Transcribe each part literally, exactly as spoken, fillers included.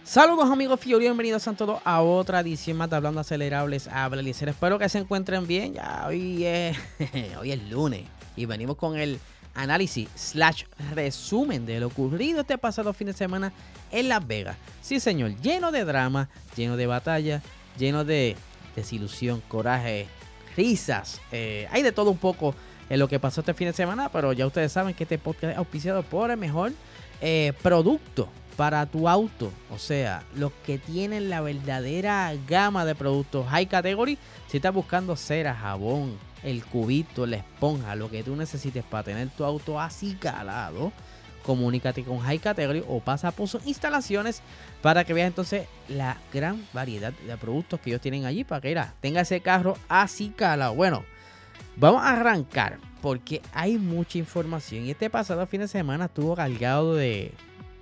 Saludos amigos Fiori, bienvenidos a todos a otra edición más de Hablando Acelerables. Habla Eliezer, espero que se encuentren bien. Ya hoy es, hoy es lunes y venimos con el análisis slash resumen de lo ocurrido este pasado fin de semana en Las Vegas. Sí señor, lleno de drama, lleno de batalla, lleno de desilusión, coraje, risas. Eh, hay de todo un poco en lo que pasó este fin de semana, pero ya ustedes saben que este podcast es auspiciado por el mejor eh, producto para tu auto, o sea, los que tienen la verdadera gama de productos high category. Si estás buscando cera, jabón, el cubito, la esponja, lo que tú necesites para tener tu auto así calado, comunícate con High Category o pasa por sus instalaciones para que veas entonces la gran variedad de productos que ellos tienen allí para que mira, tenga ese carro así calado. Bueno, vamos a arrancar porque hay mucha información y este pasado fin de semana estuvo cargado de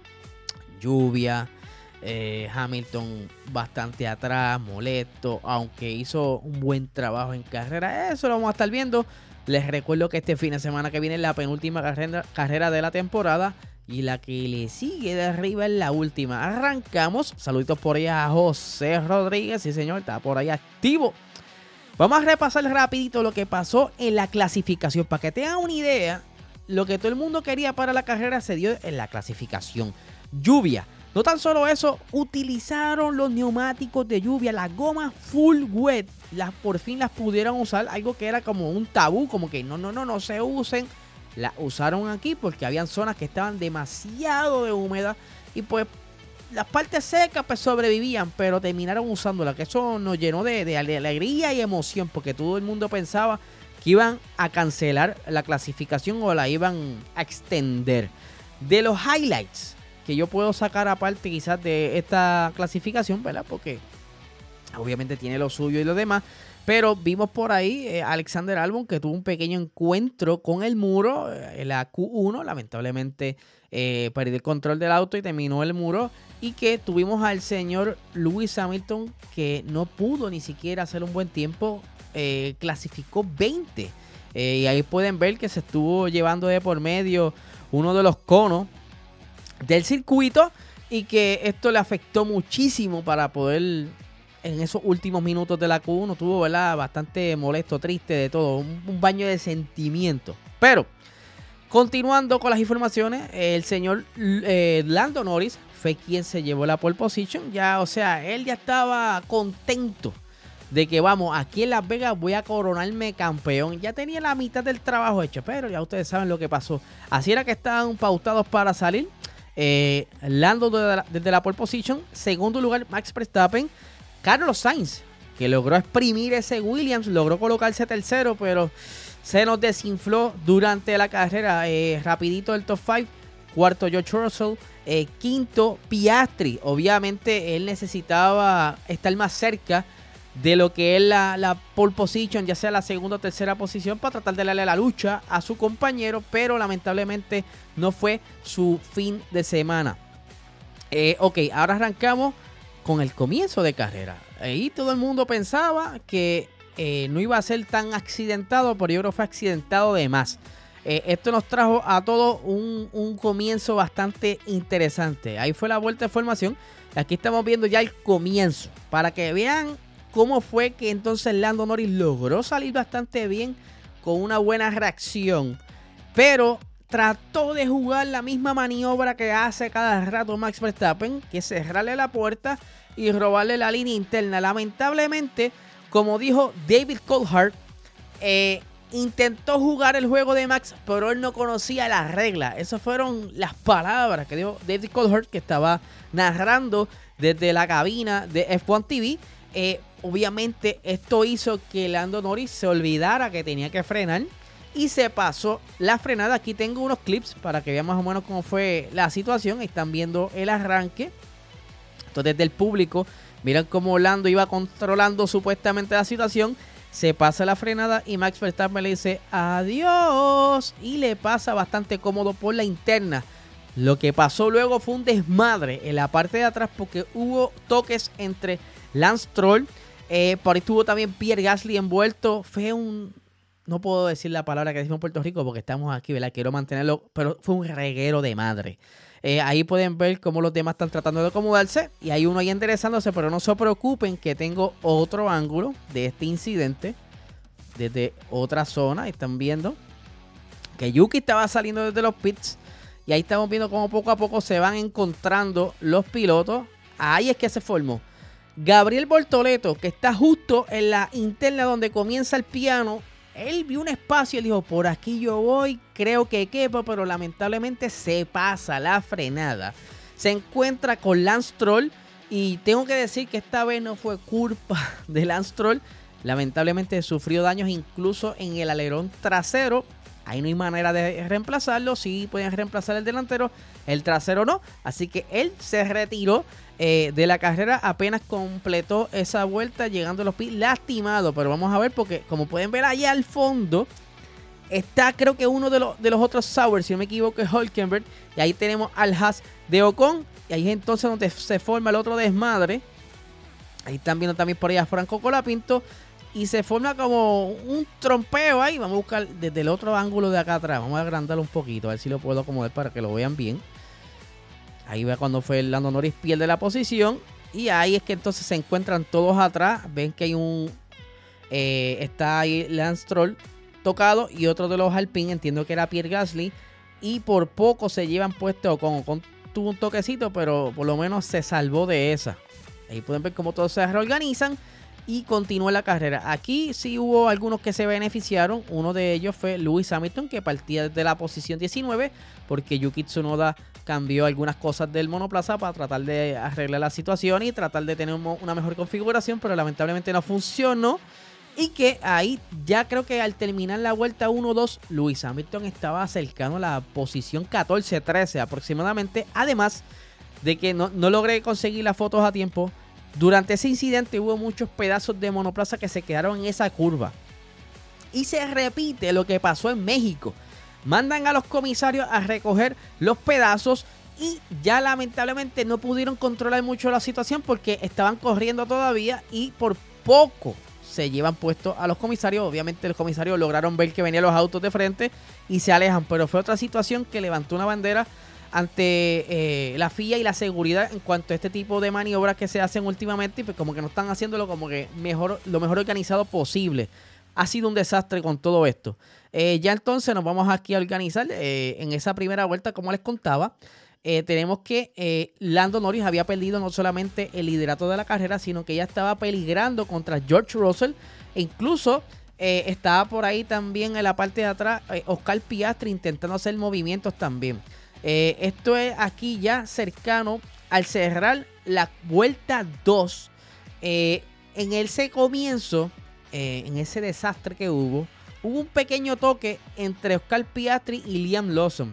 lluvia, eh, Hamilton bastante atrás, molesto, aunque hizo un buen trabajo en carrera. Eso lo vamos a estar viendo. Les recuerdo que este fin de semana que viene es la penúltima carrera, carrera de la temporada y la que le sigue de arriba es la última. Arrancamos. Saluditos por ahí a José Rodríguez, sí señor, está por ahí activo. Vamos a repasar rapidito lo que pasó en la clasificación para que tengan una idea. Lo que todo el mundo quería para la carrera se dio en la clasificación. Lluvia. No tan solo eso, utilizaron los neumáticos de lluvia, las gomas full wet, las por fin las pudieron usar, algo que era como un tabú, como que no, no, no, no se usen. Las usaron aquí porque habían zonas que estaban demasiado de húmedas y pues las partes secas pues sobrevivían, pero terminaron usándolas, que eso nos llenó de, de alegría y emoción porque todo el mundo pensaba que iban a cancelar la clasificación o la iban a extender. De los highlights que yo puedo sacar aparte quizás de esta clasificación, ¿verdad? Porque obviamente tiene lo suyo y lo demás. Pero vimos por ahí eh, Alexander Albon que tuvo un pequeño encuentro con el muro en eh, la Q uno. Lamentablemente eh, perdió el control del auto y terminó el muro. Y que tuvimos al señor Lewis Hamilton que no pudo ni siquiera hacer un buen tiempo. Eh, clasificó veinte. Eh, y ahí pueden ver que se estuvo llevando de por medio uno de los conos del circuito y que esto le afectó muchísimo para poder en esos últimos minutos de la Q uno. Tuvo, ¿verdad?, bastante molesto, triste de todo, un, un baño de sentimientos. Pero continuando con las informaciones, el señor eh, Lando Norris fue quien se llevó la pole position. Ya, o sea, él ya estaba contento de que vamos, aquí en Las Vegas voy a coronarme campeón. Ya tenía la mitad del trabajo hecho, pero ya ustedes saben lo que pasó. Así era que estaban pautados para salir. Eh, Lando desde la, desde la pole position. Segundo lugar Max Verstappen. Carlos Sainz, que logró exprimir ese Williams, logró colocarse tercero, pero se nos desinfló durante la carrera. Eh, rapidito el top cinco. Cuarto George Russell. Eh, quinto Piastri. Obviamente él necesitaba estar más cerca de lo que es la, la pole position, ya sea la segunda o tercera posición, para tratar de darle la lucha a su compañero, pero lamentablemente no fue su fin de semana. Eh, ok, ahora arrancamos con el comienzo de carrera. Ahí todo el mundo pensaba que eh, no iba a ser tan accidentado, pero yo creo que fue accidentado de más. Eh, esto nos trajo a todos un, un comienzo bastante interesante. Ahí fue la vuelta de formación. Aquí estamos viendo ya el comienzo, para que vean cómo fue que entonces Lando Norris logró salir bastante bien con una buena reacción, pero trató de jugar la misma maniobra que hace cada rato Max Verstappen, que es cerrarle la puerta y robarle la línea interna. Lamentablemente, como dijo David Coulthard, eh, intentó jugar el juego de Max, pero él no conocía las reglas. Esas fueron las palabras que dijo David Coulthard, que estaba narrando desde la cabina de F uno T V. Eh, obviamente esto hizo que Lando Norris se olvidara que tenía que frenar y se pasó la frenada. Aquí tengo unos clips para que vean más o menos cómo fue la situación. Están viendo el arranque. Entonces desde el público miran cómo Lando iba controlando supuestamente la situación. Se pasa la frenada y Max Verstappen le dice adiós y le pasa bastante cómodo por la interna. Lo que pasó luego fue un desmadre en la parte de atrás porque hubo toques entre Lance Stroll, eh, por ahí estuvo también Pierre Gasly envuelto. Fue un no puedo decir la palabra que decimos en Puerto Rico porque estamos aquí, ¿verdad? Quiero mantenerlo, pero fue un reguero de madre. Eh, ahí pueden ver cómo los demás están tratando de acomodarse y hay uno ahí enderezándose, pero no se preocupen que tengo otro ángulo de este incidente desde otra zona. Están viendo que Yuki estaba saliendo desde los pits y ahí estamos viendo cómo poco a poco se van encontrando los pilotos. Ahí es que se formó Gabriel Bortoleto, que está justo en la interna donde comienza el piano. Él vio un espacio y dijo, por aquí yo voy, creo que quepa, pero lamentablemente se pasa la frenada. Se encuentra con Lance Stroll y tengo que decir que esta vez no fue culpa de Lance Stroll. Lamentablemente sufrió daños incluso en el alerón trasero. Ahí no hay manera de reemplazarlo. Sí pueden reemplazar el delantero, el trasero no. Así que él se retiró eh, de la carrera apenas completó esa vuelta, llegando a los pits lastimado. Pero vamos a ver porque como pueden ver allá al fondo está creo que uno de los, de los otros Sauber, si no me equivoco es Hülkenberg. Y ahí tenemos al Haas de Ocon. Y ahí es entonces donde se forma el otro desmadre. Ahí están viendo también por allá a Franco Colapinto. Y se forma como un trompeo ahí. Vamos a buscar desde el otro ángulo de acá atrás. Vamos a agrandarlo un poquito. A ver si lo puedo acomodar para que lo vean bien. Ahí va cuando fue Lando Norris pierde la posición. Y ahí es que entonces se encuentran todos atrás. Ven que hay un... Eh, está ahí Lance Stroll tocado. Y otro de los Alpine. Entiendo que era Pierre Gasly. Y por poco se llevan puesto con, con tuvo un toquecito. Pero por lo menos se salvó de esa. Ahí pueden ver cómo todos se reorganizan. Y continúa la carrera. Aquí sí hubo algunos que se beneficiaron. Uno de ellos fue Lewis Hamilton, que partía desde la posición diecinueve. Porque Yuki Tsunoda cambió algunas cosas del monoplaza para tratar de arreglar la situación y tratar de tener una mejor configuración. Pero lamentablemente no funcionó. Y que ahí ya creo que al terminar la vuelta uno dos, Lewis Hamilton estaba cercano a la posición catorce trece aproximadamente. Además de que no, no logré conseguir las fotos a tiempo. Durante ese incidente hubo muchos pedazos de monoplaza que se quedaron en esa curva. Y se repite lo que pasó en México. Mandan a los comisarios a recoger los pedazos y ya lamentablemente no pudieron controlar mucho la situación porque estaban corriendo todavía y por poco se llevan puestos a los comisarios. Obviamente los comisarios lograron ver que venían los autos de frente y se alejan, pero fue otra situación que levantó una bandera ante eh, la F I A y la seguridad en cuanto a este tipo de maniobras que se hacen últimamente y pues como que no están haciéndolo como que mejor, lo mejor organizado posible. Ha sido un desastre con todo esto. Eh, ya entonces nos vamos aquí a organizar eh, en esa primera vuelta, como les contaba. Eh, tenemos que eh, Lando Norris había perdido no solamente el liderato de la carrera, sino que ya estaba peligrando contra George Russell e incluso eh, estaba por ahí también en la parte de atrás eh, Oscar Piastri intentando hacer movimientos también. Eh, esto es aquí ya cercano al cerrar la vuelta dos. Eh, en ese comienzo, eh, en ese desastre que hubo, hubo un pequeño toque entre Oscar Piastri y Liam Lawson.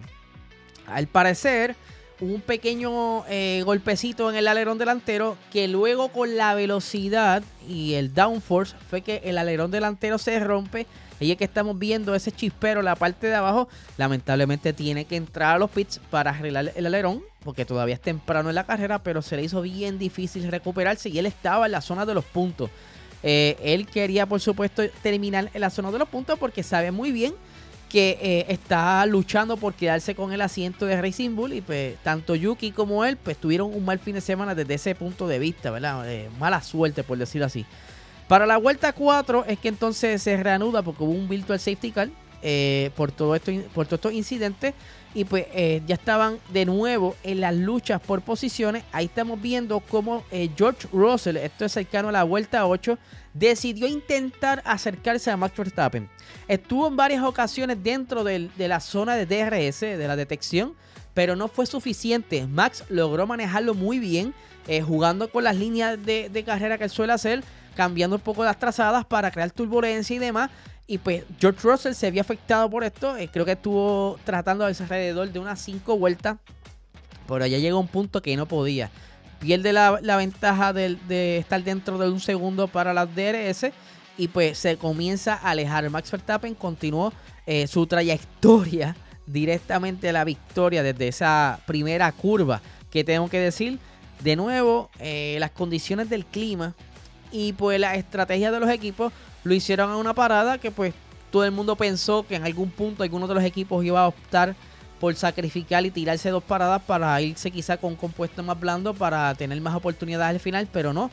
Al parecer, hubo un pequeño eh, golpecito en el alerón delantero que luego con la velocidad y el downforce fue que el alerón delantero se rompe. Ahí es que estamos viendo ese chispero en la parte de abajo. Lamentablemente tiene que entrar a los pits para arreglar el alerón, porque todavía es temprano en la carrera, pero se le hizo bien difícil recuperarse y él estaba en la zona de los puntos. Eh, él quería, por supuesto, terminar en la zona de los puntos porque sabe muy bien que eh, está luchando por quedarse con el asiento de Racing Bull y pues tanto Yuki como él pues tuvieron un mal fin de semana desde ese punto de vista, ¿verdad? Eh, mala suerte, por decirlo así. Para la vuelta cuatro es que entonces se reanuda porque hubo un virtual safety car eh, por, todo esto, por todos estos incidentes y pues eh, ya estaban de nuevo en las luchas por posiciones. Ahí estamos viendo cómo eh, George Russell, esto es cercano a la vuelta ocho, decidió intentar acercarse a Max Verstappen. Estuvo en varias ocasiones dentro del, de la zona de D R S, de la detección, pero no fue suficiente. Max logró manejarlo muy bien, eh, jugando con las líneas de, de carrera que él suele hacer, cambiando un poco las trazadas para crear turbulencia y demás. Y pues George Russell se vio afectado por esto. Eh, creo que estuvo tratando alrededor de unas cinco vueltas, pero ya llegó a un punto que no podía. Pierde la, la ventaja de, de estar dentro de un segundo para las D R S y pues se comienza a alejar. Max Verstappen continuó eh, su trayectoria directamente a la victoria desde esa primera curva, que tengo que decir de nuevo, eh, las condiciones del clima y pues la estrategia de los equipos lo hicieron a una parada que pues todo el mundo pensó que en algún punto alguno de los equipos iba a optar por sacrificar y tirarse dos paradas para irse quizá con un compuesto más blando para tener más oportunidades al final, pero no,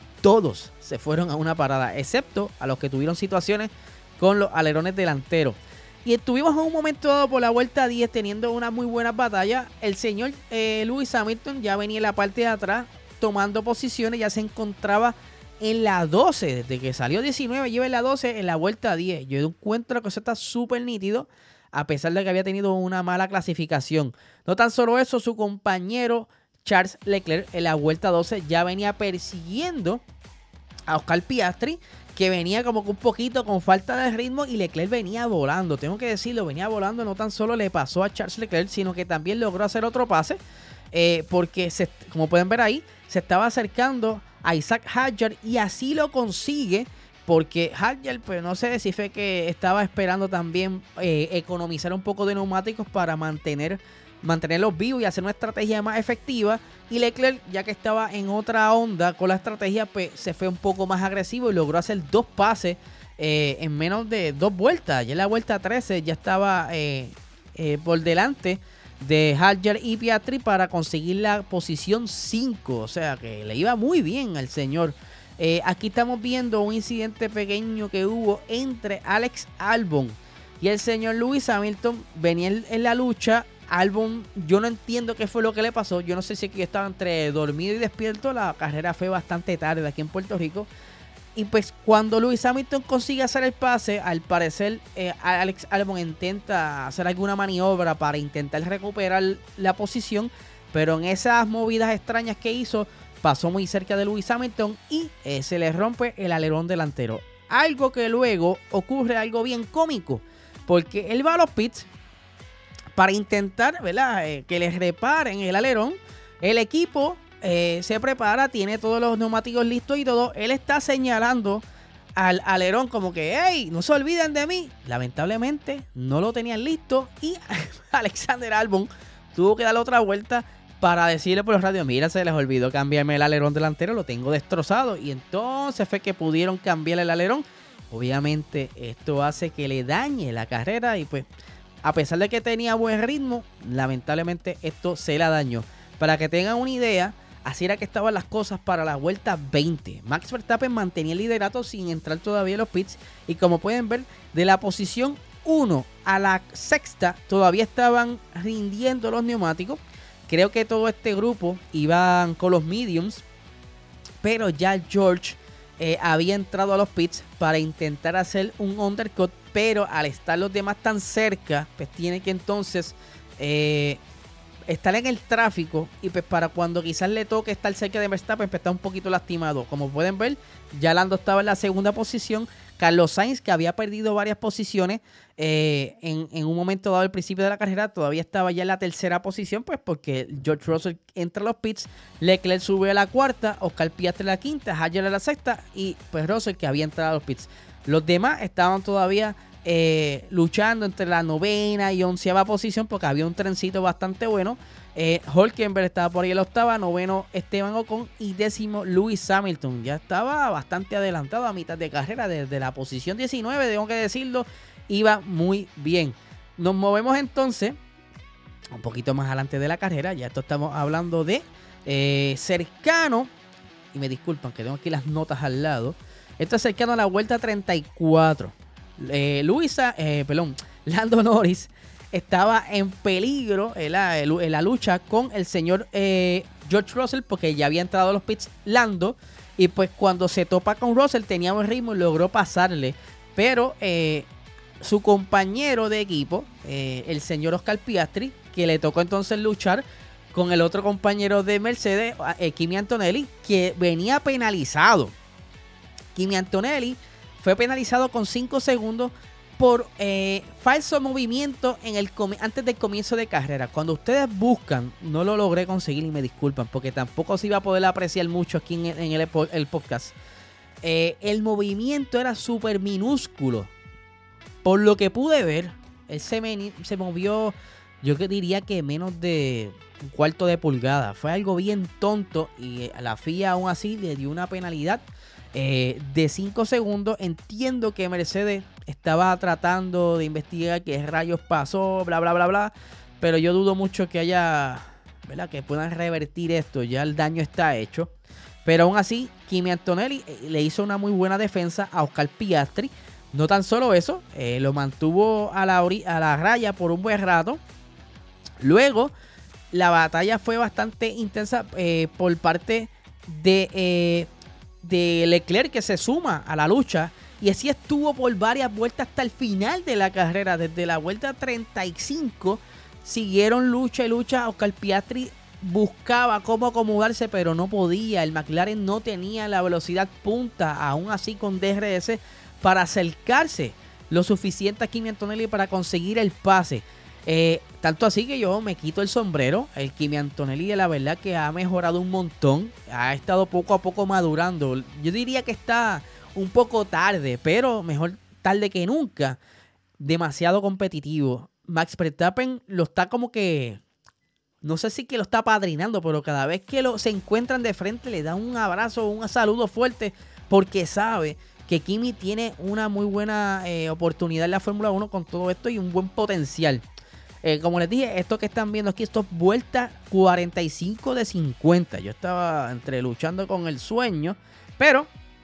todos se fueron a una parada, excepto a los que tuvieron situaciones con los alerones delanteros. Y estuvimos en un momento dado por la vuelta diez teniendo una muy buena batalla. El señor eh, Lewis Hamilton ya venía en la parte de atrás tomando posiciones, ya se encontraba en la doce, desde que salió diecinueve, lleva en la doce en la vuelta diez. Yo encuentro que eso está súper nítido, a pesar de que había tenido una mala clasificación. No tan solo eso, su compañero Charles Leclerc en la vuelta doce ya venía persiguiendo a Oscar Piastri, que venía como que un poquito con falta de ritmo, y Leclerc venía volando, tengo que decirlo, venía volando. No tan solo le pasó a Charles Leclerc, sino que también logró hacer otro pase, eh, porque se, como pueden ver ahí, se estaba acercando a Isaac Hadjar, y así lo consigue, porque Hadjar, pues no sé si fue que estaba esperando también eh, economizar un poco de neumáticos para mantener mantenerlos vivos y hacer una estrategia más efectiva, y Leclerc, ya que estaba en otra onda con la estrategia, pues se fue un poco más agresivo y logró hacer dos pases eh, en menos de dos vueltas. Ya en la vuelta trece ya estaba eh, eh, por delante de Hadjar y Piastri para conseguir la posición cinco, o sea que le iba muy bien al señor. Eh, aquí estamos viendo un incidente pequeño que hubo entre Alex Albon y el señor Lewis Hamilton. Venía en, en la lucha. Albon, yo no entiendo qué fue lo que le pasó. Yo no sé si aquí estaba entre dormido y despierto. La carrera fue bastante tarde aquí en Puerto Rico. Y pues cuando Lewis Hamilton consigue hacer el pase, al parecer eh, Alex Albon intenta hacer alguna maniobra para intentar recuperar la posición. Pero en esas movidas extrañas que hizo, pasó muy cerca de Lewis Hamilton y eh, se le rompe el alerón delantero. Algo que luego ocurre algo bien cómico, porque él va a los pits para intentar, ¿verdad?, eh, que le reparen el alerón. El equipo eh, se prepara, tiene todos los neumáticos listos y todo. Él está señalando al alerón como que, hey, no se olviden de mí. Lamentablemente no lo tenían listo, y Alexander Albon tuvo que darle otra vuelta para decirle por los radios, mira, se les olvidó cambiarme el alerón delantero, lo tengo destrozado. Y entonces fue que pudieron cambiar el alerón. Obviamente esto hace que le dañe la carrera, y pues a pesar de que tenía buen ritmo, lamentablemente esto se la dañó. Para que tengan una idea, así era que estaban las cosas para la vuelta veinte. Max Verstappen mantenía el liderato sin entrar todavía en los pits, y como pueden ver, de la posición uno a la sexta todavía estaban rindiendo los neumáticos. Creo que todo este grupo iban con los mediums, pero ya George eh, había entrado a los pits para intentar hacer un undercut, pero al estar los demás tan cerca, pues tiene que entonces eh, estar en el tráfico, y pues para cuando quizás le toque estar cerca de Verstappen, pues está un poquito lastimado. Como pueden ver, ya Lando estaba en la segunda posición. Carlos Sainz, que había perdido varias posiciones eh, en, en un momento dado al principio de la carrera, todavía estaba ya en la tercera posición, pues porque George Russell entra a los pits, Leclerc sube a la cuarta, Oscar Piastri a la quinta, Hadjar a la sexta, y pues Russell, que había entrado a los pits. Los demás estaban todavía eh, luchando entre la novena y onceava posición, porque había un trencito bastante bueno. Eh, Hülkenberg estaba por ahí en la octava, noveno Esteban Ocon y décimo Lewis Hamilton. Ya estaba bastante adelantado a mitad de carrera, desde la posición diecinueve, tengo que decirlo, iba muy bien. Nos movemos entonces un poquito más adelante de la carrera, ya esto estamos hablando de eh, cercano, y me disculpan que tengo aquí las notas al lado. Esto es cercano a la vuelta treinta y cuatro. Eh, Luisa, eh, perdón, Lando Norris estaba en peligro en la, en la lucha con el señor eh, George Russell, porque ya había entrado a los pits Lando, y pues cuando se topa con Russell tenía buen ritmo y logró pasarle, pero eh, su compañero de equipo, eh, el señor Oscar Piastri, que le tocó entonces luchar con el otro compañero de Mercedes, eh, Kimi Antonelli, que venía penalizado. Kimi Antonelli fue penalizado con cinco segundos por eh, falso movimiento en el antes del comienzo de carrera. Cuando ustedes buscan, no lo logré conseguir y me disculpan, porque tampoco se iba a poder apreciar mucho aquí en el, en el, el podcast. Eh, el movimiento era súper minúsculo. Por lo que pude ver, él se, me, se movió, yo que diría que menos de un cuarto de pulgada. Fue algo bien tonto, y la F I A aún así le dio una penalidad. eh, de cinco segundos. Entiendo que Mercedes estaba tratando de investigar qué rayos pasó, bla, bla, bla, bla. Pero yo dudo mucho que haya, ¿verdad?, que puedan revertir esto. Ya el daño está hecho. Pero aún así, Kimi Antonelli le hizo una muy buena defensa a Oscar Piastri. No tan solo eso, eh, lo mantuvo a la, ori- a la raya por un buen rato. Luego, la batalla fue bastante intensa eh, por parte de, eh, de Leclerc, que se suma a la lucha. Y así estuvo por varias vueltas hasta el final de la carrera. Desde la vuelta treinta y cinco siguieron lucha y lucha. Oscar Piastri buscaba cómo acomodarse, pero no podía. El McLaren no tenía la velocidad punta, aún así con D R S, para acercarse lo suficiente a Kimi Antonelli para conseguir el pase. Eh, tanto así que yo me quito el sombrero. El Kimi Antonelli, de la verdad que ha mejorado un montón. Ha estado poco a poco madurando. Yo diría que está un poco tarde, pero mejor tarde que nunca. Demasiado competitivo. Max Verstappen lo está como que, no sé si que lo está padrinando, pero cada vez que lo, se encuentran de frente le da un abrazo, un saludo fuerte, porque sabe que Kimi tiene una muy buena eh, oportunidad en la Fórmula uno con todo esto y un buen potencial. Eh, como les dije, esto que están viendo aquí, esto es vuelta cuarenta y cinco de cincuenta. Yo estaba entre luchando con el sueño, pero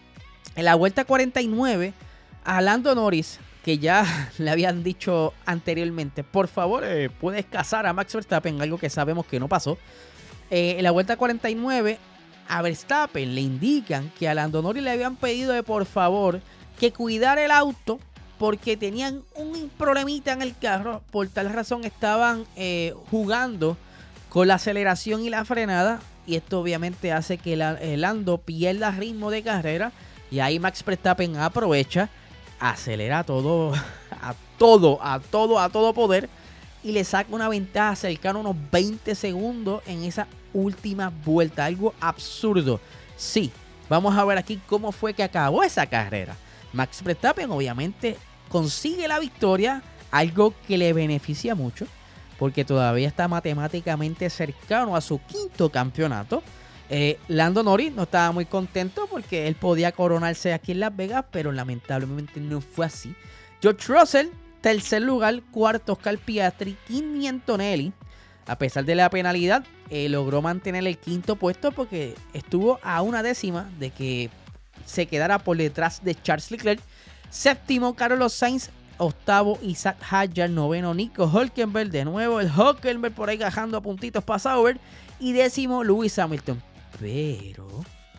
en la vuelta cuarenta y nueve, a Lando Norris, que ya le habían dicho anteriormente, por favor, eh, puedes cazar a Max Verstappen, algo que sabemos que no pasó. Eh, en la vuelta cuarenta y nueve, a Verstappen le indican que a Lando Norris le habían pedido de por favor que cuidara el auto porque tenían un problemita en el carro. Por tal razón estaban eh, jugando con la aceleración y la frenada, y esto obviamente hace que la, eh, Lando pierda ritmo de carrera, y ahí Max Verstappen aprovecha, acelera todo, a todo, a todo, a todo poder, y le saca una ventaja cercana a unos veinte segundos en esa última vuelta. Algo absurdo. Sí, vamos a ver aquí cómo fue que acabó esa carrera. Max Verstappen obviamente consigue la victoria, algo que le beneficia mucho, porque todavía está matemáticamente cercano a su quinto campeonato. Eh, Lando Norris no estaba muy contento porque él podía coronarse aquí en Las Vegas, pero lamentablemente no fue así. George Russell, tercer lugar. Cuarto, Oscar Piastri. Kimi Antonelli, a pesar de la penalidad, eh, logró mantener el quinto puesto porque estuvo a una décima de que se quedara por detrás de Charles Leclerc. Séptimo, Carlos Sainz. Octavo, Isaac Hadjar. Noveno, Nico Hülkenberg. De nuevo el Hülkenberg por ahí gajando a puntitos para Sauber. Y décimo, Lewis Hamilton. Pero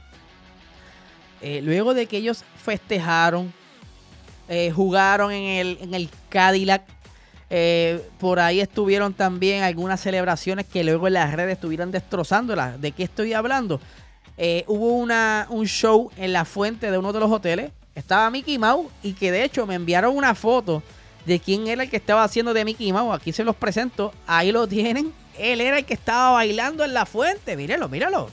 eh, luego de que ellos festejaron, eh, jugaron en el, en el Cadillac, eh, por ahí estuvieron también algunas celebraciones que luego en las redes estuvieron destrozándolas. ¿De qué estoy hablando? Eh, hubo una, un show en la fuente de uno de los hoteles. Estaba Mickey Mouse, y que de hecho me enviaron una foto de quién era el que estaba haciendo de Mickey Mouse. Aquí se los presento. Ahí lo tienen. Él era el que estaba bailando en la fuente. Míralo, míralo.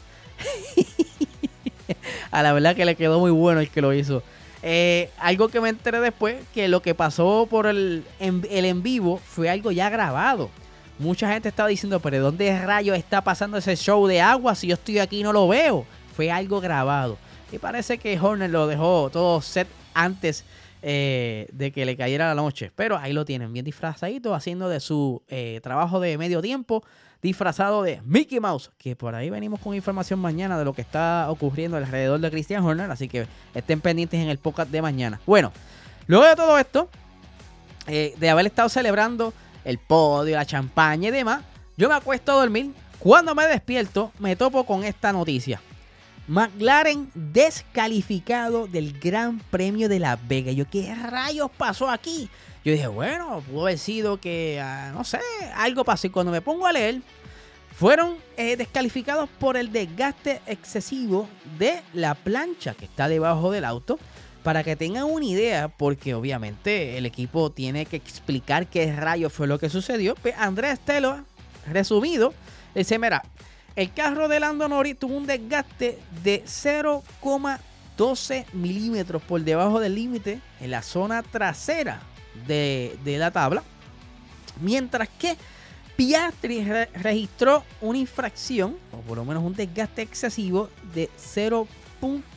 A la verdad que le quedó muy bueno el que lo hizo. Eh, algo que me enteré después, que lo que pasó por el en, el en vivo fue algo ya grabado. Mucha gente estaba diciendo, pero ¿de dónde rayos está pasando ese show de agua? Si yo estoy aquí y no lo veo. Fue algo grabado. Y parece que Horner lo dejó todo set antes eh, de que le cayera la noche. Pero ahí lo tienen, bien disfrazadito, haciendo de su eh, trabajo de medio tiempo, disfrazado de Mickey Mouse. Que por ahí venimos con información mañana de lo que está ocurriendo alrededor de Christian Horner. Así que estén pendientes en el podcast de mañana. Bueno, luego de todo esto, eh, de haber estado celebrando el podio, la champaña y demás, yo me acuesto a dormir. Cuando me despierto, me topo con esta noticia. McLaren descalificado del Gran Premio de Las Vegas. Yo, ¿qué rayos pasó aquí? Yo dije, bueno, pudo haber sido que, uh, no sé, algo pasó. Y cuando me pongo a leer, fueron eh, descalificados por el desgaste excesivo de la plancha que está debajo del auto. Para que tengan una idea, porque obviamente el equipo tiene que explicar qué rayos fue lo que sucedió. Pues Andrés Stella, resumido, dice, mira, el carro de Lando Norris tuvo un desgaste de cero coma doce milímetros por debajo del límite en la zona trasera de, de la tabla. Mientras que Piastri re- registró una infracción, o por lo menos un desgaste excesivo, de cero punto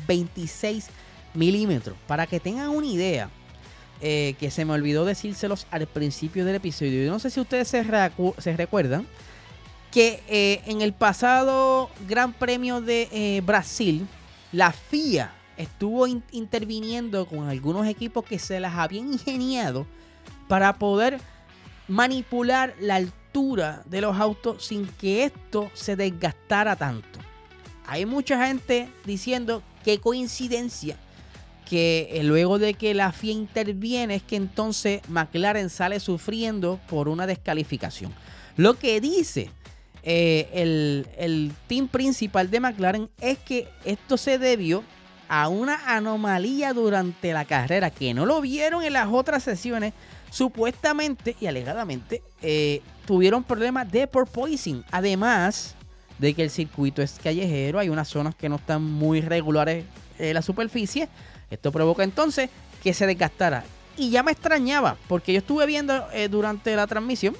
veintiséis milímetros. Para que tengan una idea, eh, que se me olvidó decírselos al principio del episodio. Yo no sé si ustedes se, recu- se recuerdan que eh, en el pasado Gran Premio de eh, Brasil, la F I A estuvo in- interviniendo con algunos equipos que se las habían ingeniado para poder manipular la altura de los autos sin que esto se desgastara tanto. Hay mucha gente diciendo qué coincidencia que eh, luego de que la F I A interviene es que entonces McLaren sale sufriendo por una descalificación. Lo que dice eh, el, el team principal de McLaren es que esto se debió a una anomalía durante la carrera, que no lo vieron en las otras sesiones. Supuestamente y alegadamente eh, tuvieron problemas de porpoising. Además de que el circuito es callejero, hay unas zonas que no están muy regulares en la superficie. Esto provoca entonces que se desgastara. Y ya me extrañaba, porque yo estuve viendo eh, durante la transmisión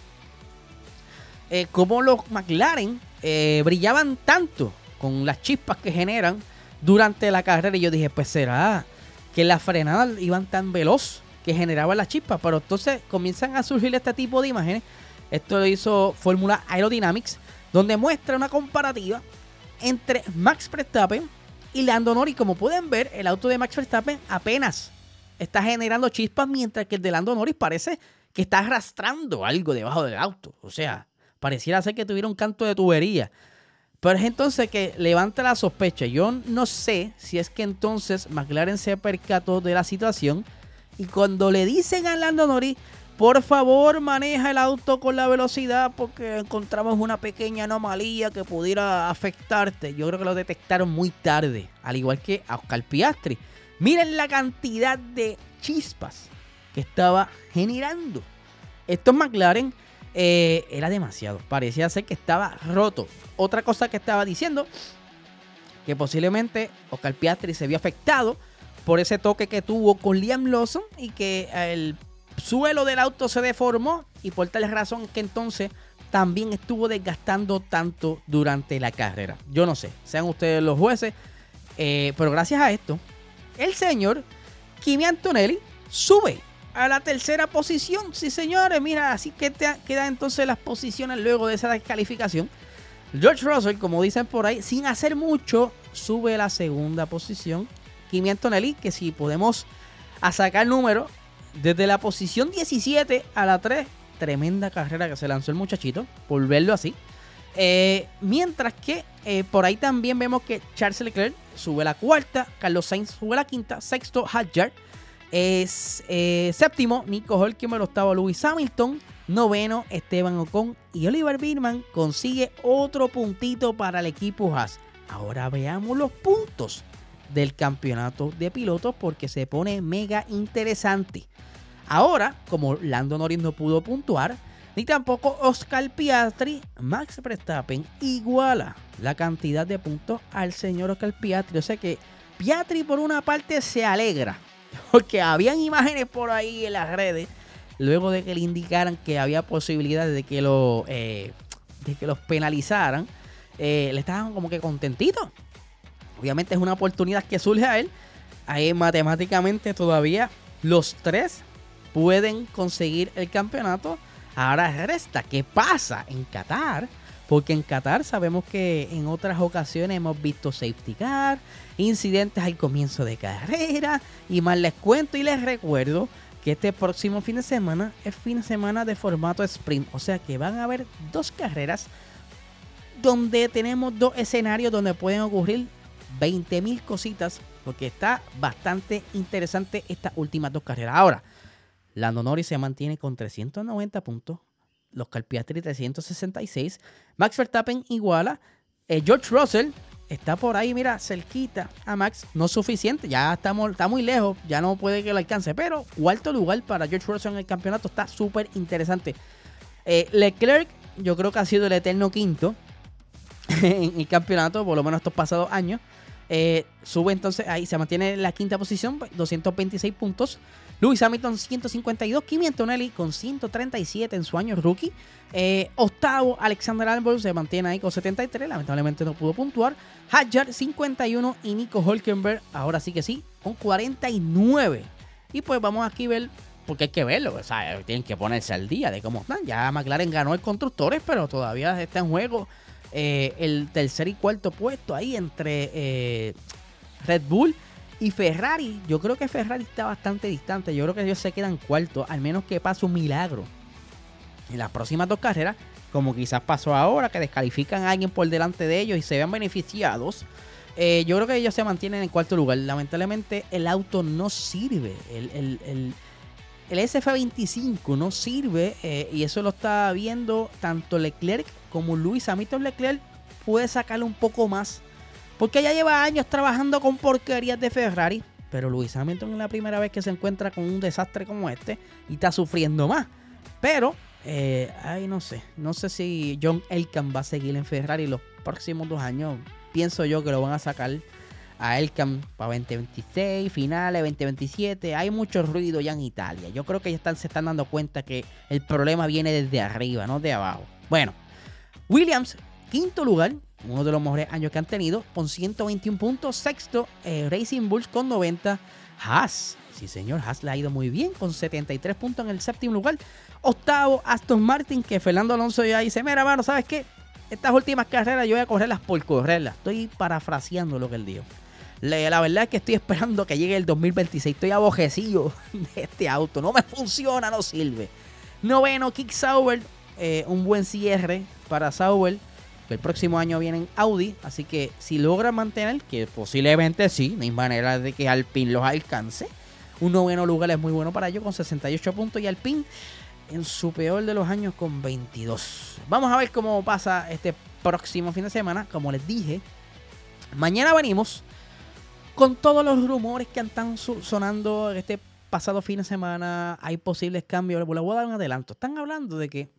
eh, cómo los McLaren eh, brillaban tanto con las chispas que generan durante la carrera. Y yo dije, pues será que las frenadas iban tan veloz que generaban las chispas. Pero entonces comienzan a surgir este tipo de imágenes. Esto lo hizo Fórmula Aerodynamics, donde muestra una comparativa entre Max Verstappen y Lando Norris. Como pueden ver, el auto de Max Verstappen apenas está generando chispas, mientras que el de Lando Norris parece que está arrastrando algo debajo del auto. O sea, pareciera ser que tuviera un canto de tubería. Pero es entonces que levanta la sospecha. Yo no sé si es que entonces McLaren se percató de la situación y cuando le dicen a Lando Norris, por favor maneja el auto con la velocidad porque encontramos una pequeña anomalía que pudiera afectarte, yo creo que lo detectaron muy tarde, al igual que a Oscar Piastri. Miren la cantidad de chispas que estaba generando. Estos McLaren eh, era demasiado, parecía ser que estaba roto. Otra cosa que estaba diciendo, que posiblemente Oscar Piastri se vio afectado por ese toque que tuvo con Liam Lawson y que el suelo del auto se deformó y por tal razón que entonces también estuvo desgastando tanto durante la carrera. Yo no sé, sean ustedes los jueces, eh, pero gracias a esto, el señor Kimi Antonelli sube a la tercera posición. Sí, señores, mira, así que te quedan entonces las posiciones luego de esa descalificación. George Russell, como dicen por ahí, sin hacer mucho, sube a la segunda posición. Kimi Antonelli, que si podemos a sacar números, desde la posición diecisiete a la tres, tremenda carrera que se lanzó el muchachito, por verlo así. Eh, mientras que eh, por ahí también vemos que Charles Leclerc sube a la cuarta, Carlos Sainz sube a la quinta, sexto Hadjar, es eh, séptimo Nico Hülkenberg, octavo Lewis Hamilton, noveno Esteban Ocon y Oliver Bearman consigue otro puntito para el equipo Haas. Ahora veamos los puntos del campeonato de pilotos porque se pone mega interesante. Ahora, como Lando Norris no pudo puntuar, ni tampoco Oscar Piastri, Max Verstappen iguala la cantidad de puntos al señor Oscar Piastri. O sea que Piastri por una parte se alegra, porque habían imágenes por ahí en las redes, luego de que le indicaran que había posibilidades de que, lo, eh, de que los penalizaran, eh, le estaban como que contentitos. Obviamente es una oportunidad que surge a él. Ahí matemáticamente todavía los tres pueden conseguir el campeonato. Ahora resta qué pasa en Qatar, porque en Qatar sabemos que en otras ocasiones hemos visto safety car, incidentes al comienzo de carrera y más les cuento y les recuerdo que este próximo fin de semana es fin de semana de formato sprint, o sea que van a haber dos carreras donde tenemos dos escenarios donde pueden ocurrir veinte mil cositas, porque está bastante interesante estas últimas dos carreras. Ahora, Lando Norris se mantiene con trescientos noventa puntos, los Oscar Piastri trescientos sesenta y seis, Max Verstappen iguala, eh, George Russell está por ahí, mira, cerquita a Max, no suficiente, ya estamos, está muy lejos, ya no puede que lo alcance, pero cuarto lugar para George Russell en el campeonato está súper interesante. Eh, Leclerc, yo creo que ha sido el eterno quinto en el campeonato, por lo menos estos pasados años. Eh, sube entonces, ahí se mantiene en la quinta posición, doscientos veintiséis puntos. Lewis Hamilton ciento cincuenta y dos, Kimi Antonelli con ciento treinta y siete en su año rookie. Eh, octavo, Alexander Albon se mantiene ahí con setenta y tres, lamentablemente no pudo puntuar. Hadjar cincuenta y uno y Nico Hülkenberg, ahora sí que sí, con cuarenta y nueve. Y pues vamos aquí a ver, porque hay que verlo, o sea, tienen que ponerse al día de cómo están. Ya McLaren ganó el constructores, pero todavía está en juego eh, el tercer y cuarto puesto ahí entre eh, Red Bull y Ferrari. Yo creo que Ferrari está bastante distante. Yo creo que ellos se quedan cuartos, al menos que pase un milagro en las próximas dos carreras, como quizás pasó ahora, que descalifican a alguien por delante de ellos y se vean beneficiados. Eh, yo creo que ellos se mantienen en cuarto lugar. Lamentablemente el auto no sirve. El, el, el, el S F veinticinco no sirve eh, y eso lo está viendo tanto Leclerc como Lewis Hamilton. Leclerc puede sacarle un poco más, porque ya lleva años trabajando con porquerías de Ferrari. Pero Lewis Hamilton es la primera vez que se encuentra con un desastre como este y está sufriendo más. Pero, eh, ay, no sé. No sé si John Elkann va a seguir en Ferrari los próximos dos años. Pienso yo que lo van a sacar a Elkann para veinte veintiséis, finales veinte veintisiete. Hay mucho ruido ya en Italia. Yo creo que ya están, se están dando cuenta que el problema viene desde arriba, no de abajo. Bueno, Williams, quinto lugar. Uno de los mejores años que han tenido, con ciento veintiún puntos. Sexto, eh, Racing Bulls con noventa. Haas, sí señor, Haas le ha ido muy bien, con setenta y tres puntos en el séptimo lugar. Octavo, Aston Martin, que Fernando Alonso ya dice, mira, mano, ¿sabes qué? Estas últimas carreras yo voy a correrlas por correrlas. Estoy parafraseando lo que él dijo. La, la verdad es que estoy esperando que llegue el dos mil veintiséis. Estoy abojecido de este auto. No me funciona, no sirve. Noveno, Kick Sauber. Eh, un buen cierre para Sauber. El próximo año vienen Audi, así que si logran mantener, que posiblemente sí, no hay manera de que Alpine los alcance. Un noveno lugar es muy bueno para ellos con sesenta y ocho puntos y Alpine en su peor de los años con veintidós. Vamos a ver cómo pasa este próximo fin de semana. Como les dije, mañana venimos con todos los rumores que están sonando este pasado fin de semana. Hay posibles cambios, les voy a dar un adelanto. Están hablando de que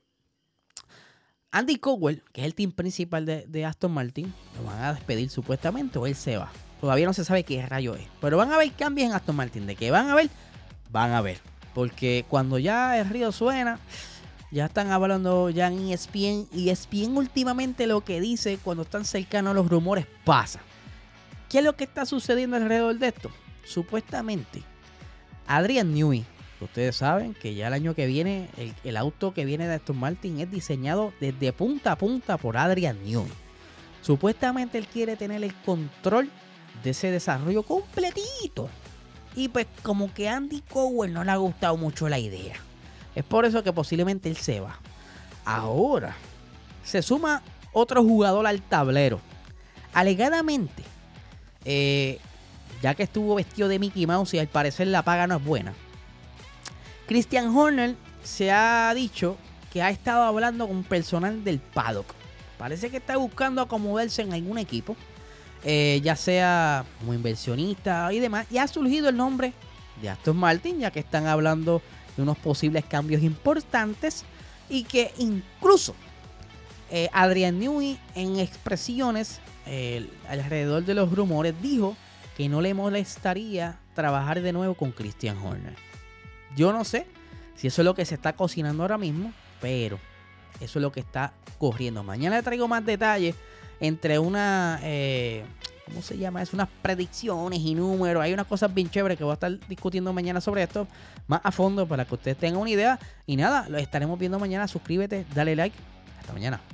Andy Cowell, que es el team principal de, de Aston Martin, lo van a despedir supuestamente o él se va. Todavía no se sabe qué rayo es. Pero van a haber cambios en Aston Martin. ¿De qué van a ver? Van a ver. Porque cuando ya el río suena, ya están hablando ya en E S P N. Y E S P N últimamente lo que dice cuando están cercanos a los rumores pasa. ¿Qué es lo que está sucediendo alrededor de esto? Supuestamente, Adrian Newey, ustedes saben que ya el año que viene, el, el auto que viene de Aston Martin es diseñado desde punta a punta por Adrian Newey. Supuestamente él quiere tener el control de ese desarrollo completito. Y pues como que a Andy Cowell no le ha gustado mucho la idea. Es por eso que posiblemente él se va. Ahora, se suma otro jugador al tablero. Alegadamente, eh, ya que estuvo vestido de Mickey Mouse y al parecer la paga no es buena, Christian Horner se ha dicho que ha estado hablando con personal del paddock. Parece que está buscando acomodarse en algún equipo, eh, ya sea como inversionista y demás. Y ha surgido el nombre de Aston Martin, ya que están hablando de unos posibles cambios importantes. Y que incluso eh, Adrian Newey, en expresiones eh, alrededor de los rumores, dijo que no le molestaría trabajar de nuevo con Christian Horner. Yo no sé si eso es lo que se está cocinando ahora mismo, pero eso es lo que está corriendo. Mañana le traigo más detalles entre una, eh, ¿cómo se llama? Es unas predicciones y números. Hay unas cosas bien chéveres que voy a estar discutiendo mañana sobre esto más a fondo para que ustedes tengan una idea. Y nada, lo estaremos viendo mañana. Suscríbete, dale like. Hasta mañana.